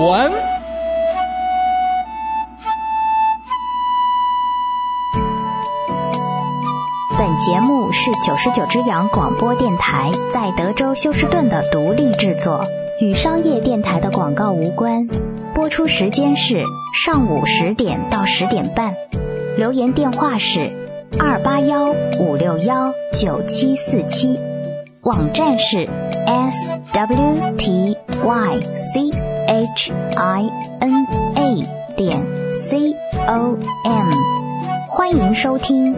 湾。 本节目是99只羊广播电台在德州休斯顿的独立制作，与商业电台的广告无关。播出时间是上午10点到10点半。留言电话是281-561-9747，网站是 swtychina.com， 欢迎收听。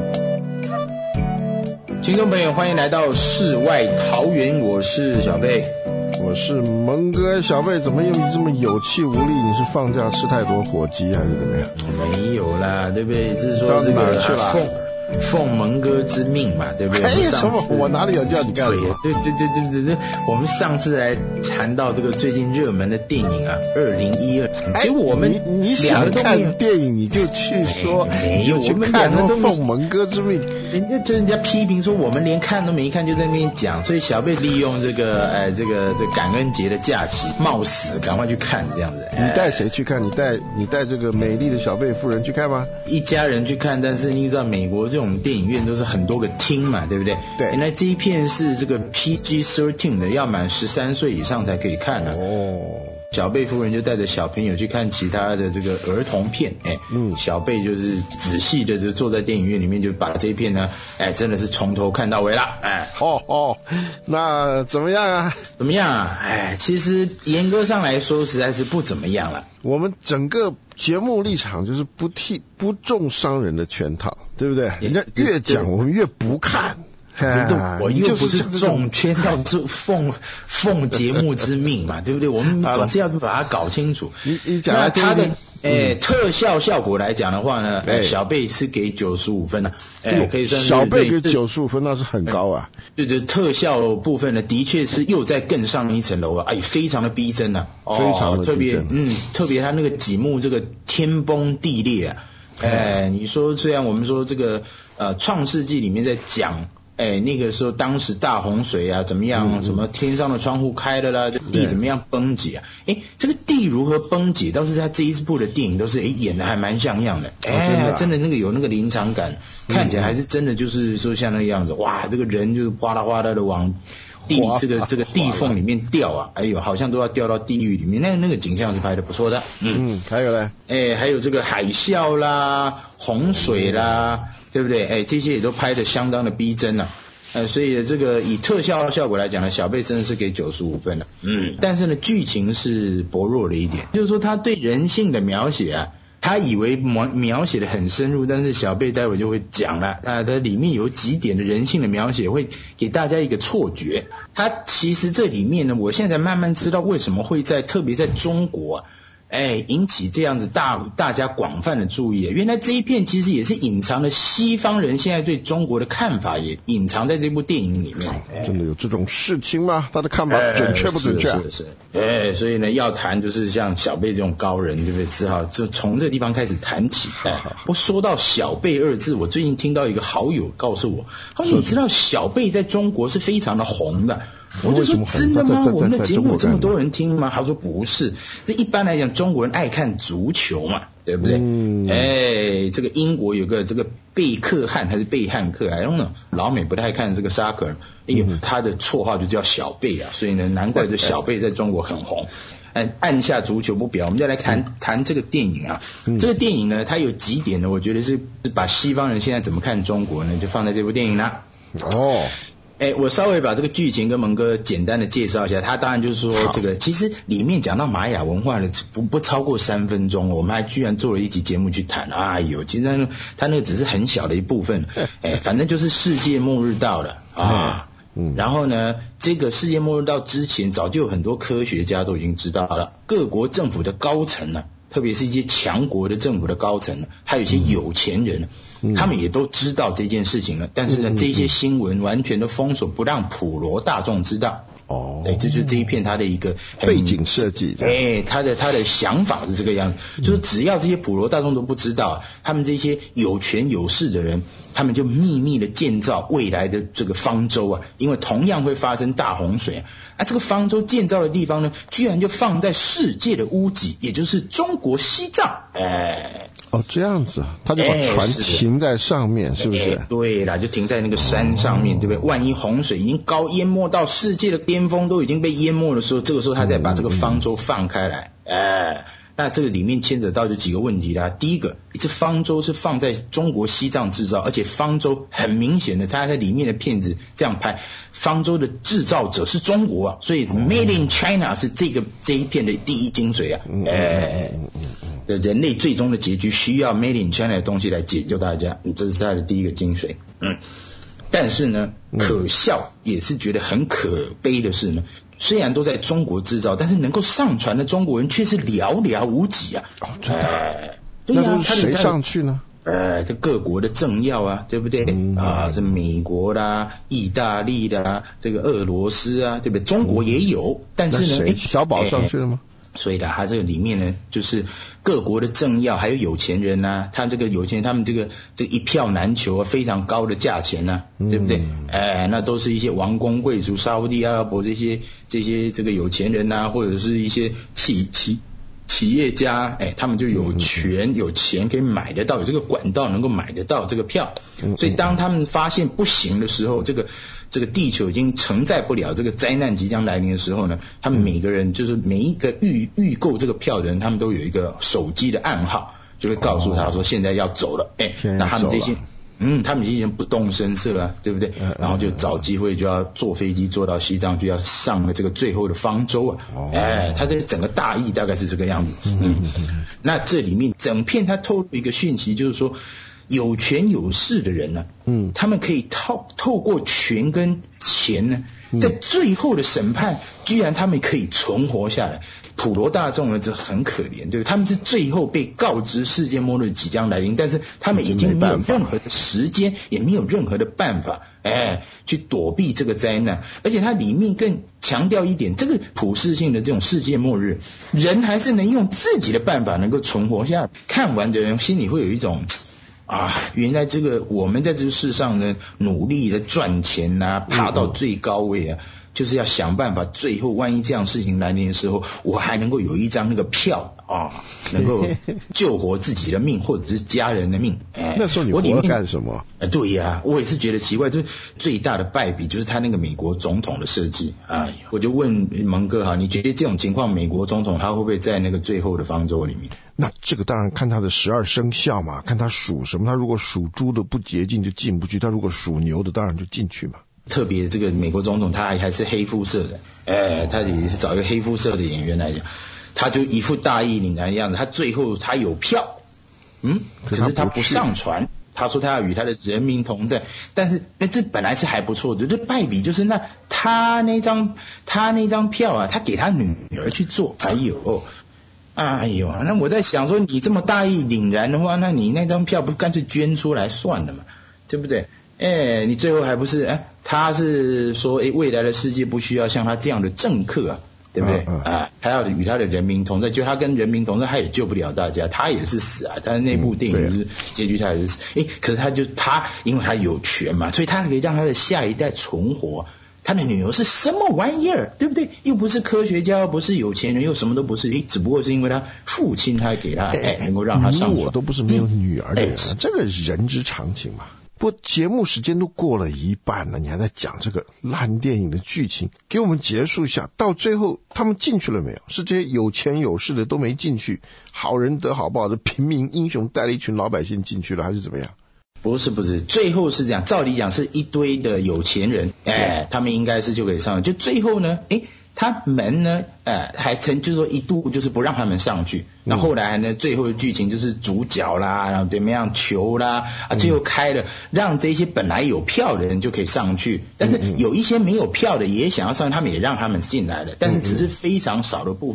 听众朋友，欢迎来到世外桃源，我是小贝， 我是蒙哥。小贝怎么又这么有气无力？你是放假吃太多火鸡还是怎么样？ 没有啦，对不对？就是说这个奉蒙哥之命嘛，对不对？ 什么？我哪里有叫你干什么？ 对，我们上次来谈到这个最近热门的电影啊，2012，结果我们你想看电影你就去说， 没有， 我们两个都奉蒙哥之命。 人家批评说我们连看都没看就在那边讲，所以小贝利用这个感恩节的假期，冒死赶快去看这样子。 你带谁去看？你带这个美丽的小贝夫人去看吗？ 一家人去看，但是你知道美国这种电影院都是很多个厅嘛，对不对？ 对。 原来这一片是这个 PG-13 的，要满13岁以上才可以看啊。哦。小贝夫人就带着小朋友去看其他的这个儿童片，小贝就是仔细的就坐在电影院里面，就把这一片呢，真的是从头看到尾啦， 那怎么样啊？ 怎么样啊？其实严格上来说，实在是不怎么样了。 我们整个节目立场就是不中商人的圈套，对不对？人家越讲我们越不看。 我又不是中圈套，是奉节目之命嘛，对不对？我们总是要把它搞清楚。 你讲那它的特效效果来讲的话呢，小贝是给95分啊，可以算是小贝给95分，那是很高啊。 对，特效部分呢，的确是又在更上一层楼啊，非常的逼真啊， 非常的逼真。 特别他那个几幕这个天崩地裂啊，你说虽然我们说这个创世纪里面在讲。那个时候当时大洪水啊怎么样，什么天上的窗户开了啦，地怎么样崩解啊，这个地如何崩解倒是他这一部的电影都是演的还蛮像样的，真的那个有那个临场感，看起来还是真的就是说像那个样子，哇，这个人就是哗啦哗啦的往地这个地缝里面掉啊，好像都要掉到地狱里面，那个景象是拍的不错的。 还有呢？ 还有这个海啸啦，洪水啦，对不对？这些也都拍得相当的逼真啊。所以这个以特效效果来讲呢，小贝真的是给95分了。但是呢，剧情是薄弱了一点，就是说他对人性的描写啊，他以为描写的很深入，但是小贝待会就会讲了，它里面有几点的人性的描写会给大家一个错觉。它其实这里面呢，我现在慢慢知道为什么会特别在中国啊，引起这样子大家广泛的注意。原来这一片其实也是隐藏了西方人现在对中国的看法，也隐藏在这部电影里面。 真的有这种事情吗？他的看法准确不准确？ 是。所以呢，要谈就是像小贝这种高人，对不对？只好就从这个地方开始谈起。不过说到小贝2字，我最近听到一个好友告诉我，他说你知道小贝在中国是非常的红的。我就说真的吗？我们的节目有这么多人听吗？他说不是，这一般来讲中国人爱看足球嘛，对不对？这个英国有个这个贝克汉还是贝汉克，I don't know，老美不太看这个 soccer， 他的绰号就叫小贝啊，所以呢，难怪这小贝在中国很红。按下足球不表，我们就来谈这个电影啊。这个电影呢，它有几点呢？我觉得是把西方人现在怎么看中国呢，就放在这部电影啦。我稍微把这个剧情跟蒙哥简单的介绍一下。他当然就是说这个其实里面讲到玛雅文化的不超过3分钟，我们还居然做了一集节目去谈。其实他那个只是很小的一部分。反正就是世界末日到了啊。然后呢，这个世界末日到之前，早就有很多科学家都已经知道了，各国政府的高层呢，特别是一些强国的政府的高层，还有一些有钱人，他们也都知道这件事情了。但是呢，这些新闻完全都封锁，不让普罗大众知道。 这就是这一片它的一个背景设计。 他的想法是这个样子，就是只要这些普罗大众都不知道，他们这些有权有势的人，他们就秘密的建造未来的这个方舟啊，因为同样会发生大洪水啊，这个方舟建造的地方呢，居然就放在世界的屋脊，也就是中国西藏。 这样子，他就把船停在上面，是不是？ 对啦，就停在那个山上面，对不对？万一洪水已经淹没到世界的巅峰，都已经被淹没的时候，这个时候他再把这个方舟放开来，那这个里面牵扯到就几个问题啦。第一个，这方舟是放在中国西藏制造，而且方舟很明显的，他在里面的片子这样拍，方舟的制造者是中国啊，所以 Made in China 是这一片的第一精髓啊。人类最终的结局需要 Made in China 的东西来解救大家，这是他的第一个精髓。但是呢，可笑也是觉得很可悲的是呢，虽然都在中国制造，但是能够上传的中国人却是寥寥无几啊。 真的？那都是谁上去呢？ 这各国的政要啊，对不对？这美国啦、意大利啦、这个俄罗斯啊，对不对？中国也有，但是呢， 小宝上去了吗？ 所以它这个里面呢，就是各国的政要还有有钱人啊，他这个有钱人，他们这个一票难求啊，非常高的价钱啊，对不对？那都是一些王公贵族、沙烏地阿拉伯这些这个有钱人啊，或者是一些企业家，他们就有权有钱可以买得到，有这个管道能够买得到这个票。所以当他们发现不行的时候，这个地球已经承载不了这个灾难即将来临的时候呢，他们每个人就是每一个预购这个票的人，他们都有一个手机的暗号，就会告诉他说现在要走了。那他们这些他们这些人不动声色啊，对不对？然后就找机会就要坐飞机坐到西藏去，要上了这个最后的方舟啊。他这整个大意大概是这个样子。那这里面整片他透露一个讯息，就是说有权有势的人呢，他们可以透过权跟钱呢，在最后的审判，居然他们可以存活下来。普罗大众呢，这很可怜，对不对？他们是最后被告知世界末日即将来临，但是他们已经没有任何的时间，也没有任何的办法，去躲避这个灾难。而且它里面更强调一点，这个普世性的这种世界末日，人还是能用自己的办法能够存活下来。看完的人心里会有一种原来这个我们在这个世上呢，努力的赚钱啊，爬到最高位啊，就是要想办法，最后万一这样事情来临的时候，我还能够有一张那个票能够救活自己的命或者是家人的命。 那时候你活了干什么？ 对呀，我也是觉得奇怪，就是最大的败笔就是他那个美国总统的设计。我就问蒙哥你觉得这种情况，美国总统他会不会在那个最后的方舟里面？ 那这个当然看他的12生肖嘛，看他属什么。他如果属猪的不洁净就进不去，他如果属牛的当然就进去嘛。 特别这个美国总统他还是黑肤色的，他也是找一个黑肤色的演员来讲，他就一副大义凛然的样子。他最后他有票，可是他不上传，他说他要与他的人民同在，但是这本来是还不错的，这败笔就是那他那张票啊，他给他女儿去做，哎呦，那我在想说，你这么大义凛然的话，那你那张票不干脆捐出来算了嘛，对不对？你最后还不是他是说未来的世界不需要像他这样的政客啊，对不对？他要与他的人民同在，就他跟人民同在，他也救不了大家，他也是死啊。但是那部电影就是结局他也是死。可是他因为他有权嘛，所以他可以让他的下一代存活。他的女儿是什么玩意儿，对不对？又不是科学家，不是有钱人，又什么都不是，只不过是因为他父亲他给他能够让他上传。 我都不是没有女儿的人，这个人之常情嘛。不过节目时间都过了一半了，你还在讲这个烂电影的剧情，给我们结束一下。到最后他们进去了没有？是这些有钱有势的都没进去，好人得好报的平民英雄带了一群老百姓进去了，还是怎么样？ 不是，最后是这样，照理讲是一堆的有钱人，他们应该是就可以上，就最后呢，他们呢，还就是说一度就是不让他们上去，那后来呢，最后的剧情就是主角啦，然后怎么样求啦，最后开了，让这些本来有票的人就可以上去，但是有一些没有票的也想要上，他们也让他们进来了，但是只是非常少的部分。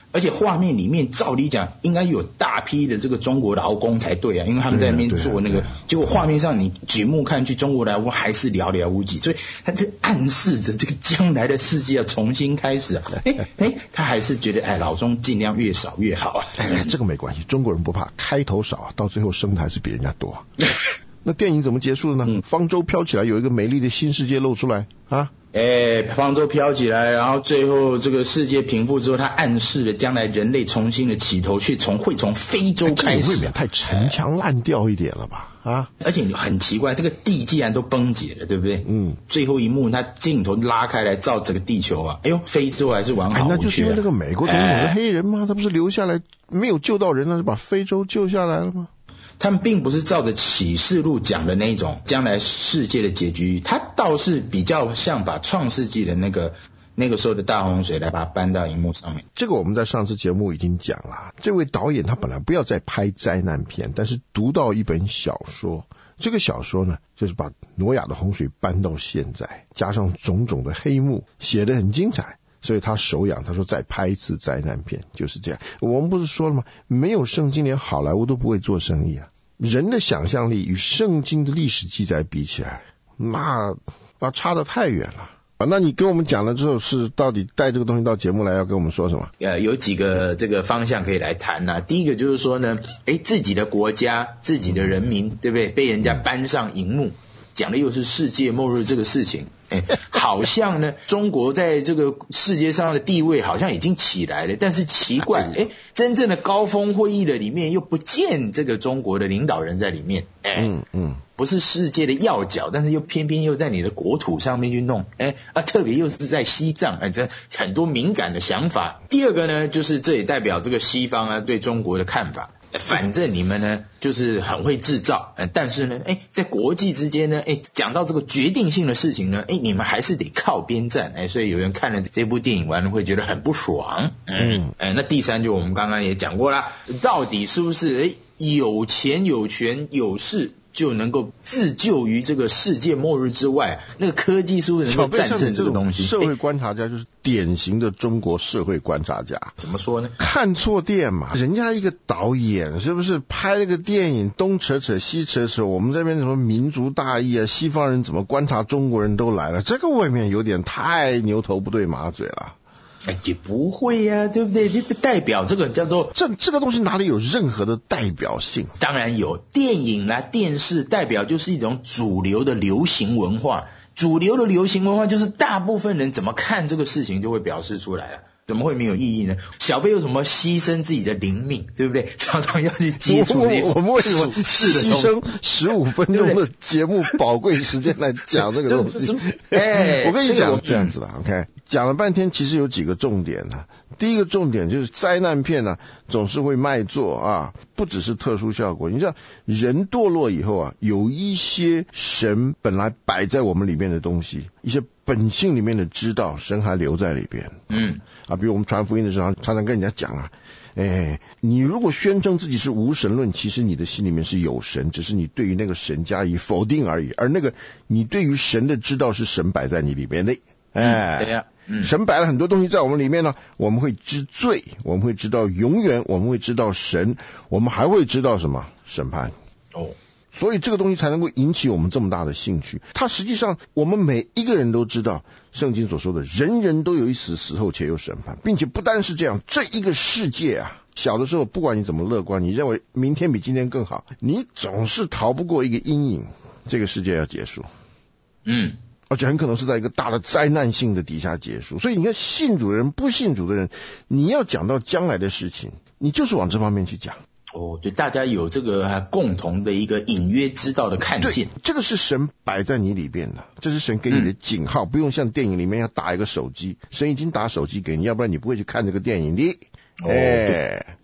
而且画面里面照理讲应该有大批的这个中国劳工才对啊，因为他们在那边做那个，结果画面上你举目看去，中国劳工还是寥寥无几，所以他这暗示着这个将来的世界要重新开始啊。他还是觉得老中尽量越少越好啊。 这个没关系，中国人不怕开头少，到最后生的还是比人家多。那电影怎么结束的呢？方舟飘起来，有一个美丽的新世界露出来啊！ 方舟飘起来，然后最后这个世界平复之后，它暗示了将来人类重新的起头，会从非洲开始。 这未免太陈腔滥调一点了吧？啊！ 而且很奇怪，这个地既然都崩解了，对不对？最后一幕，它镜头拉开来照整个地球啊！非洲还是完好无缺。 那就是因为那个美国总统的黑人吗？他不是留下来没有救到人，就把非洲救下来了吗？ 他们并不是照着启示录讲的那种将来世界的结局，他倒是比较像把创世纪的那个时候的大洪水来把它搬到荧幕上面。 这个我们在上次节目已经讲了，这位导演他本来不要再拍灾难片，但是读到一本小说，这个小说呢就是把挪亚的洪水搬到现在，加上种种的黑幕，写得很精彩，所以他手痒，他说再拍一次灾难片，就是这样。我们不是说了吗？没有圣经连好莱坞都不会做生意啊。人的想象力与圣经的历史记载比起来，那差得太远了。那你跟我们讲了之后，是到底带这个东西到节目来要跟我们说什么？ 有几个这个方向可以来谈啊。第一个就是说呢，自己的国家、自己的人民，对不对？被人家搬上荧幕，讲的又是世界末日这个事情，好像呢，中国在这个世界上的地位好像已经起来了，但是奇怪，真正的高峰会议的里面又不见这个中国的领导人在里面，不是世界的要角，但是又偏偏又在你的国土上面去弄，特别又是在西藏，这很多敏感的想法。第二个呢，就是这也代表这个西方啊对中国的看法。反正你们呢就是很会制造，但是呢在国际之间呢讲到这个决定性的事情呢你们还是得靠边站，所以有人看了这部电影完了会觉得很不爽。那第三就我们刚刚也讲过啦，到底是不是有钱有权有势就能够自救于这个世界末日之外？那个科技是不是能够战胜这个东西？ 社会观察家就是典型的中国社会观察家。 怎么说呢？ 看错店嘛，人家一个导演是不是拍了个电影，东扯扯西扯扯，我们这边什么民族大义啊，西方人怎么观察中国人都来了，这个未免有点太牛头不对马嘴了。 也不会呀，对不对？这代表这个叫做这个东西哪里有任何的代表性？ 当然有，电影啦、电视代表就是一种主流的流行文化，主流的流行文化就是大部分人怎么看这个事情就会表示出来了。怎么会没有意义呢？小贝有什么牺牲自己的灵命，对不对？常常要去接触这些我们为什么牺牲15分钟的节目宝贵时间来讲这个东西？我跟你讲这样子了 ，OK， 讲了半天，其实有几个重点呢。第一个重点就是灾难片呢，总是会卖座啊，不只是特殊效果。你知道，人堕落以后啊，有一些神本来摆在我们里面的东西，一些本性里面的知道，神还留在里边。比如我们传福音的时候，常常跟人家讲啊，你如果宣称自己是无神论，其实你的心里面是有神，只是你对于那个神加以否定而已。而那个你对于神的知道是神摆在你里面的， 对呀。 神摆了很多东西在我们里面呢，我们会知罪，我们会知道永远，我们会知道神，我们还会知道什么审判。所以这个东西才能够引起我们这么大的兴趣。它实际上我们每一个人都知道圣经所说的人人都有一死，死后且有审判，并且不单是这样，这一个世界啊，小的时候不管你怎么乐观，你认为明天比今天更好，你总是逃不过一个阴影，这个世界要结束。而且很可能是在一个大的灾难性的底下结束。所以你看，信主的人不信主的人，你要讲到将来的事情，你就是往这方面去讲。 对，大家有这个共同的一个隐约知道的看见。 这个是神摆在你里边的，这是神给你的警号，不用像电影里面要打一个手机，神已经打手机给你，要不然你不会去看这个电影的。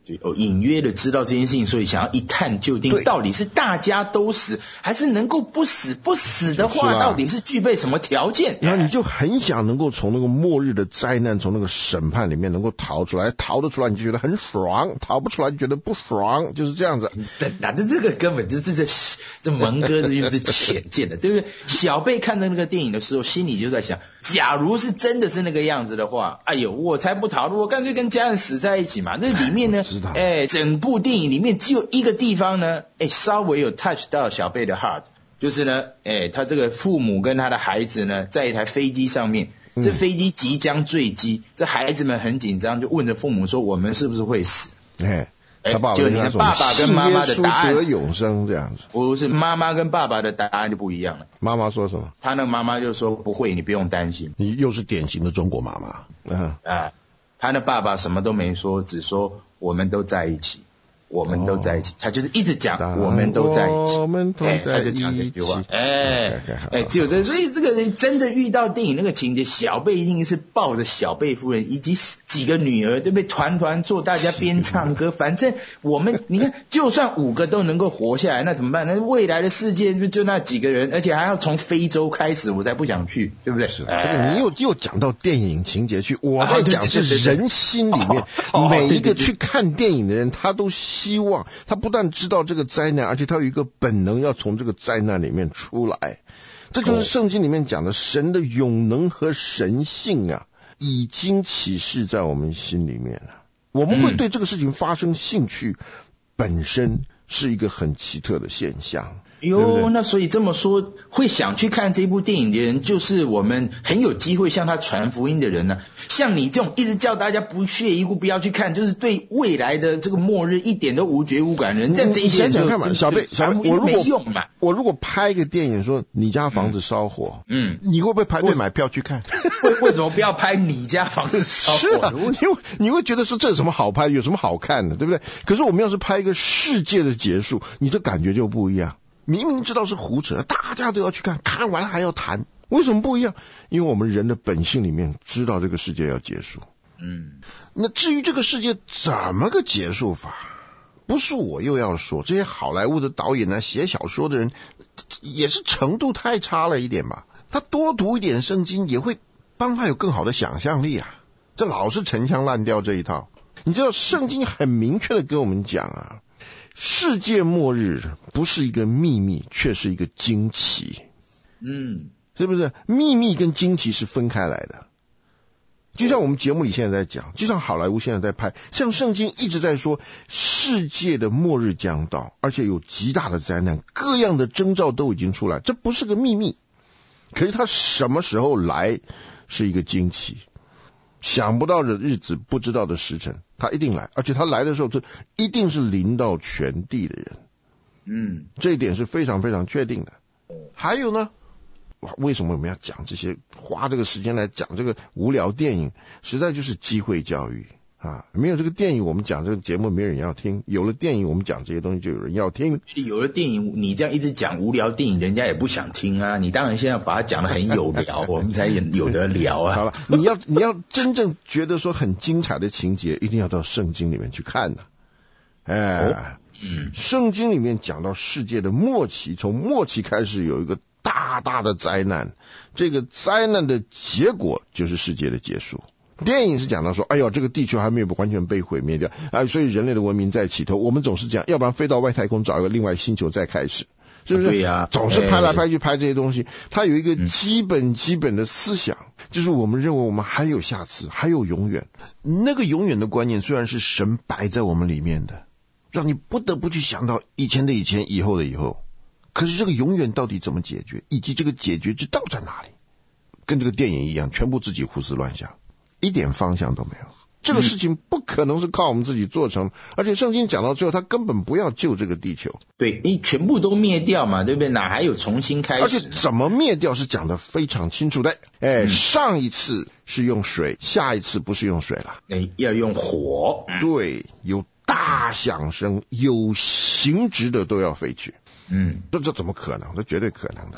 就隐约的知道这件事情，所以想要一探究竟，到底是大家都死，还是能够不死？不死的话，到底是具备什么条件？ 然后你就很想能够从那个末日的灾难，从那个审判里面能够逃出来，逃得出来你就觉得很爽，逃不出来就觉得不爽，就是这样子。 这个根本就是这蒙哥这就是浅见的，对不对？小贝看到那个电影的时候，心里就在想，假如是真的是那个样子的话，哎呦，我才不逃，我干脆跟家人死在一起嘛。那里面呢？整部电影里面只有一个地方呢，稍微有 touch 到小贝的 heart， 就是呢，他这个父母跟他的孩子呢，在一台飞机上面，这飞机即将坠机，这孩子们很紧张，就问着父母说：“我们是不是会死？”就你的爸爸跟妈妈的答案， 得永生这样子， 不是妈妈跟爸爸的答案就不一样了。 妈妈说什么？ 他那个妈妈就说：“不会，你不用担心。” 你又是典型的中国妈妈。 他的爸爸什么都没说，只说我们都在一起，我们都在一起。他就是一直讲我们都在一起，他就讲这句话。只有这，所以这个人真的遇到电影那个情节，小贝一定是抱着小贝夫人以及几个女儿，对不对？团团坐，大家边唱歌，反正我们你看，就算5个都能够活下来，那怎么办？那未来的世界就那几个人，而且还要从非洲开始，我才不想去，对不对？ 是这个你又讲到电影情节去，我在讲是人心里面，每一个去看电影的人，他都希望他不但知道这个灾难，而且他有一个本能要从这个灾难里面出来。这就是圣经里面讲的神的永能和神性啊，已经启示在我们心里面了。我们会对这个事情发生兴趣，本身是一个很奇特的现象。 那所以这么说，会想去看这部电影的人，就是我们很有机会向他传福音的人呢。像你这种一直叫大家不屑一顾，不要去看，就是对未来的这个末日一点都无觉无感的人，这一些想看嘛，小贝，我如果拍一个电影说你家房子烧火，你会不会排队买票去看？ 为什么不要拍你家房子烧火？ 是啊，你会觉得说这有什么好拍，有什么好看的，对不对？可是我们要是拍一个世界的结束，你的感觉就不一样。明明知道是胡扯，大家都要去看，看完了还要谈，为什么不一样？因为我们人的本性里面知道这个世界要结束。那至于这个世界怎么个结束法，不是我又要说，这些好莱坞的导演呢，写小说的人也是程度太差了一点吧。他多读一点圣经也会帮他有更好的想象力啊。这老是陈腔滥调这一套，你知道圣经很明确的跟我们讲啊，世界末日不是一个秘密，却是一个惊奇。是不是？秘密跟惊奇是分开来的。就像我们节目里现在在讲，就像好莱坞现在在拍，像圣经一直在说世界的末日将到，而且有极大的灾难，各样的征兆都已经出来，这不是个秘密。可是它什么时候来是一个惊奇，想不到的日子，不知道的时辰，他一定来，而且他来的时候，这一定是临到全地的人。这一点是非常非常确定的。还有呢，为什么我们要讲这些，花这个时间来讲这个无聊电影，实在就是机会教育啊！没有这个电影，我们讲这个节目没人要听；有了电影，我们讲这些东西就有人要听。 有了电影，你这样一直讲无聊电影，人家也不想听啊！你当然现在把它讲得很有聊，我们才有得聊啊！ 好了，你要真正觉得说很精彩的情节，一定要到圣经里面去看的。圣经里面讲到世界的末期，从末期开始有一个大大的灾难，这个灾难的结果就是世界的结束。电影是讲到说，哎呦，这个地球还没有完全被毁灭掉，所以人类的文明在起头，我们总是这样，要不然飞到外太空找一个另外星球再开始，是不是？ 对呀， 总是拍来拍去拍这些东西，它有一个基本的思想，就是我们认为我们还有下次，还有永远。那个永远的观念虽然是神摆在我们里面的，让你不得不去想到以前的以前，以后的以后。可是这个永远到底怎么解决，以及这个解决之道在哪里，跟这个电影一样，全部自己胡思乱想，一点方向都没有。这个事情不可能是靠我们自己做成，而且圣经讲到最后，他根本不要救这个地球。 对，你全部都灭掉嘛，对不对？哪还有重新开始？ 而且怎么灭掉是讲得非常清楚的。上一次是用水，下一次不是用水了， 要用火。 对，有大响声，有形质的都要废去。这怎么可能？这绝对可能的啦。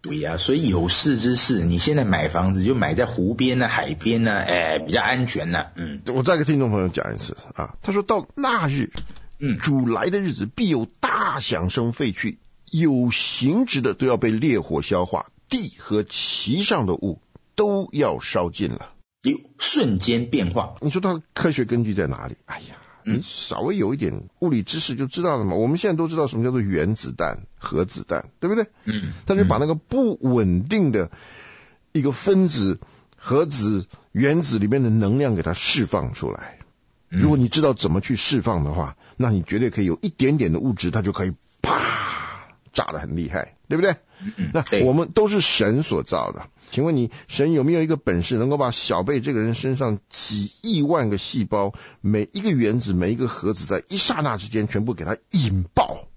对呀，所以有事之士，你现在买房子就买在湖边啊、海边啊，比较安全啊。 我再给听众朋友讲一次啊，他说到那日，主来的日子必有大响声废去，有形质的都要被烈火消化，地和其上的物都要烧尽了。 瞬间变化， 你说它的科学根据在哪里？哎呀，你稍微有一点物理知识就知道了嘛。我们现在都知道什么叫做原子弹、核子弹，对不对？但是把那个不稳定的一个分子、核子、原子里面的能量给它释放出来。如果你知道怎么去释放的话，那你绝对可以有一点点的物质，它就可以啪炸得很厉害，对不对？那我们都是神所造的，请问你神有没有一个本事能够把小贝这个人身上几亿万个细胞，每一个原子每一个核子在一刹那之间全部给它引爆？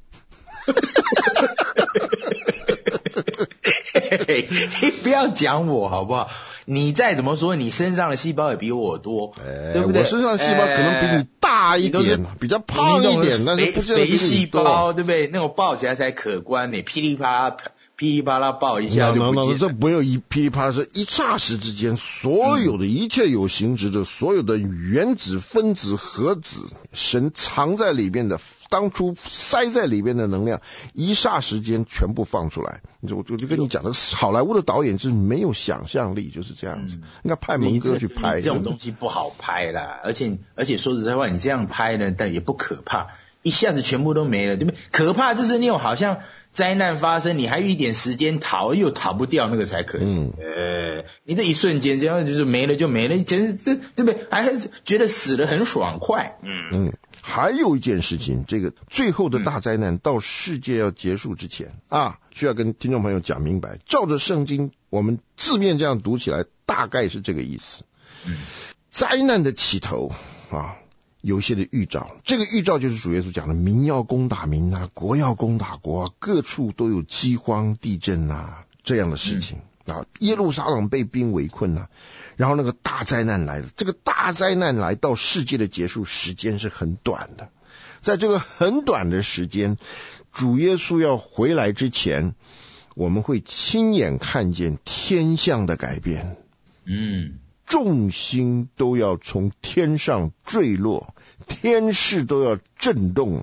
你不要讲我好不好？你再怎么说，你身上的细胞也比我多，对不对？ 我身上的细胞可能比你大一点，比较胖一点，但是不见得比你多。肥细胞， 对不对？那种爆起来才可观呢，噼里啪啦爆一下就不见了。 这没有噼里啪啦，是一霎时之间，所有的一切有形质的，所有的原子、分子、核子，神藏在里面的，当初塞在里面的能量，一霎时间全部放出来。我就跟你讲的，好莱坞的导演是没有想象力，就是这样子。应该派蒙哥去拍这种东西不好拍啦，而且说实在话，你这样拍呢，但也不可怕，一下子全部都没了，对不对？可怕就是那种好像灾难发生，你还有一点时间逃，又逃不掉，那个才可以。你这一瞬间这样就是没了就没了，简直这对不对？还觉得死得很爽快。 还有一件事情，这个最后的大灾难到世界要结束之前需要跟听众朋友讲明白。照着圣经，我们字面这样读起来，大概是这个意思。灾难的起头有一些的预兆，这个预兆就是主耶稣讲的民要攻打民啊，国要攻打国啊，各处都有饥荒、地震这样的事情耶路撒冷被兵围困然后那个大灾难来了，这个大灾难来到世界的结束时间是很短的，在这个很短的时间，主耶稣要回来之前，我们会亲眼看见天象的改变。众星都要从天上坠落，天势都要震动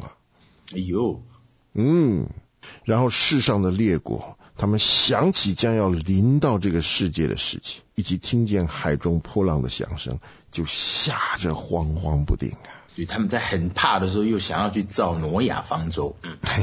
然后世上的列国他们想起将要临到这个世界的事情，以及听见海中波浪的响声，就吓着惶惶不定所以他们在很怕的时候又想要去造挪亚方舟。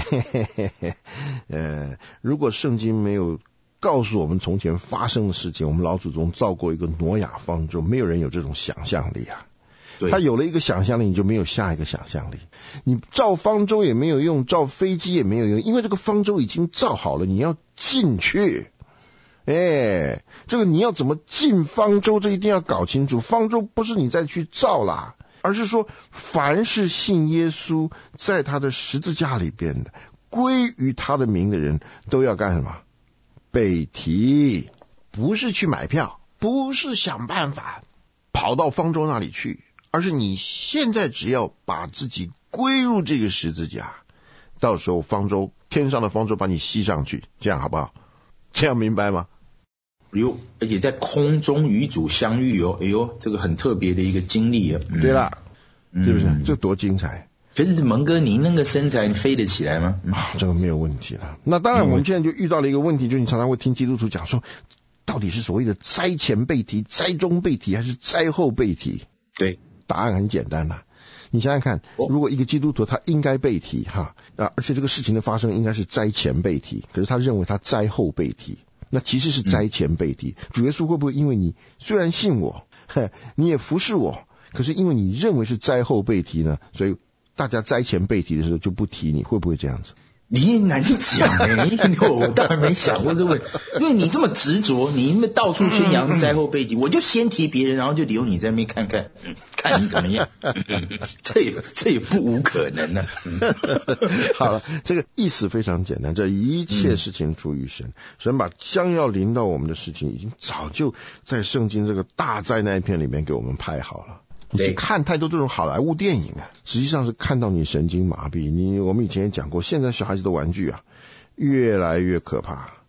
如果圣经没有告诉我们从前发生的事情，我们老祖宗造过一个挪亚方舟，没有人有这种想象力他有了一个想象力，你就没有下一个想象力。你造方舟也没有用，造飞机也没有用，因为这个方舟已经造好了，你要进去。这个你要怎么进方舟，这一定要搞清楚。方舟不是你再去造啦，而是说凡是信耶稣，在他的十字架里边的归于他的名的人，都要干什么？被提，不是去买票，不是想办法跑到方舟那里去，而是你现在只要把自己归入这个十字架，到时候方舟，天上的方舟把你吸上去，这样好不好？这样明白吗？ 而且在空中与主相遇这个很特别的一个经历对啦，是不是？这多精彩！ 可是蒙哥，你那个身材你飞得起来吗？ 这个没有问题了。那当然，我们现在就遇到了一个问题，就是你常常会听基督徒讲说，到底是所谓的灾前被提、灾中被提，还是灾后被提？ 对， 答案很简单你想想看，如果一个基督徒他应该被提而且这个事情的发生应该是灾前被提，可是他认为他灾后被提，那其实是灾前被提。主耶稣会不会因为你虽然信我，你也服侍我，可是因为你认为是灾后被提呢，所以大家灾前被提的时候就不提你，会不会这样子？ 你难讲我当然没想过这个问题，因为你这么执着，你到处宣扬灾后被提，我就先提别人，然后就留你在那边看看，看你怎么样。这也不无可能好了，这个意思非常简单，这一切事情出于神，神把将要临到我们的事情，已经早就在圣经这个大灾难片里面给我们拍好了。你去看太多这种好莱坞电影实际上是看到你神经麻痹。我们以前也讲过，现在小孩子的玩具越来越可怕。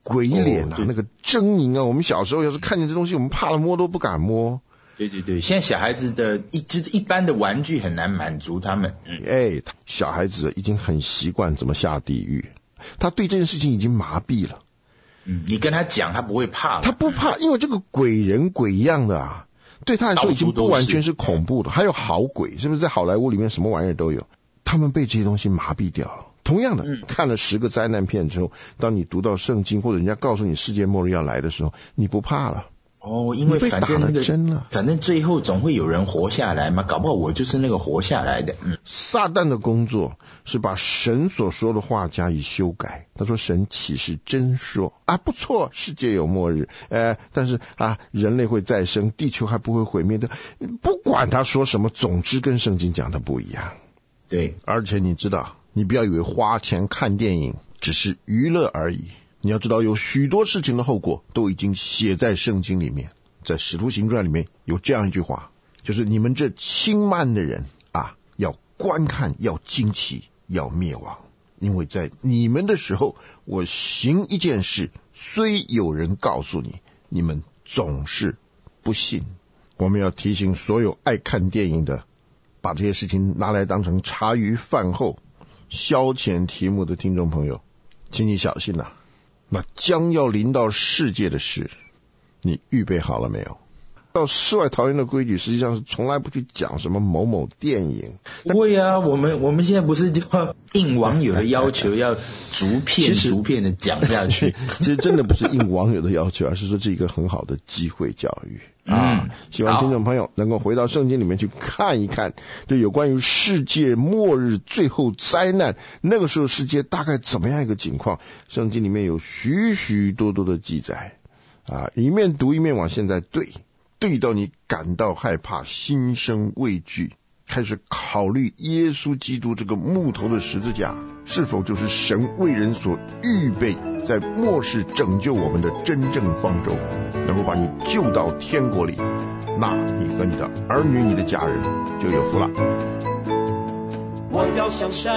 鬼脸啊，那个狰狞啊，我们小时候要是看见这东西，我们怕了摸都不敢摸。 对对对，现在小孩子的一般的玩具很难满足他们。 小孩子已经很习惯怎么下地狱，他对这件事情已经麻痹了。 你跟他讲，他不会怕了。 他不怕，因为这个鬼人鬼样的啊，对他来说已经不完全是恐怖的。还有好鬼，是不是在好莱坞里面什么玩意儿都有？他们被这些东西麻痹掉了。同样的，看了10个灾难片之后，当你读到圣经或者人家告诉你世界末日要来的时候，你不怕了。 因为反正最后总会有人活下来嘛，搞不好我就是那个活下来的。 撒旦的工作是把神所说的话加以修改。他说神岂是真说啊？不错，世界有末日，但是人类会再生，地球还不会毁灭的。不管他说什么，总之跟圣经讲的不一样。 对， 而且你知道，你不要以为花钱看电影只是娱乐而已。你要知道，有许多事情的后果都已经写在圣经里面。在使徒行传里面有这样一句话，就是你们这轻慢的人要观看，要惊奇，要灭亡。因为在你们的时候，我行一件事，虽有人告诉你，你们总是不信。我们要提醒所有爱看电影的，把这些事情拿来当成茶余饭后消遣题目的听众朋友，请你小心啊，那将要临到世界的事，你预备好了没有？到世外桃源的规矩实际上是从来不去讲什么某某电影。 不会啊，我们现在不是就要应网友的要求，要逐片的讲下去。 其实真的不是应网友的要求，而是说这一个很好的机会教育。希望听众朋友能够回到圣经里面去看一看，就有关于世界末日最后灾难，那个时候世界大概怎么样一个情况，圣经里面有许许多多的记载一面读一面往现在对到你感到害怕，心生畏惧，开始考虑耶稣基督这个木头的十字架是否就是神为人所预备在末世拯救我们的真正方舟，能够把你救到天国里，那你和你的儿女你的家人就有福了。 我要向山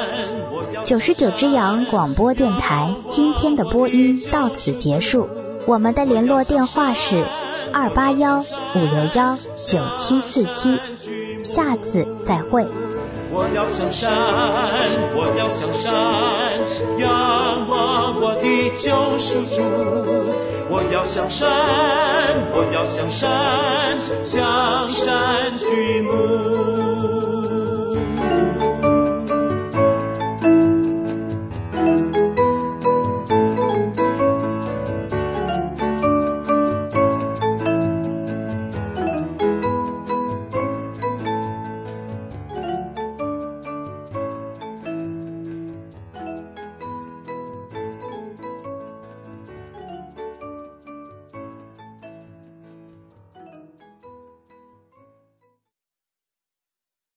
99只羊广播电台今天的播音到此结束，我们的联络电话是281-561-9747，下次再会。 我要向山，我要向山，仰望我的救赎主。我要向山，我要向山，向山举目。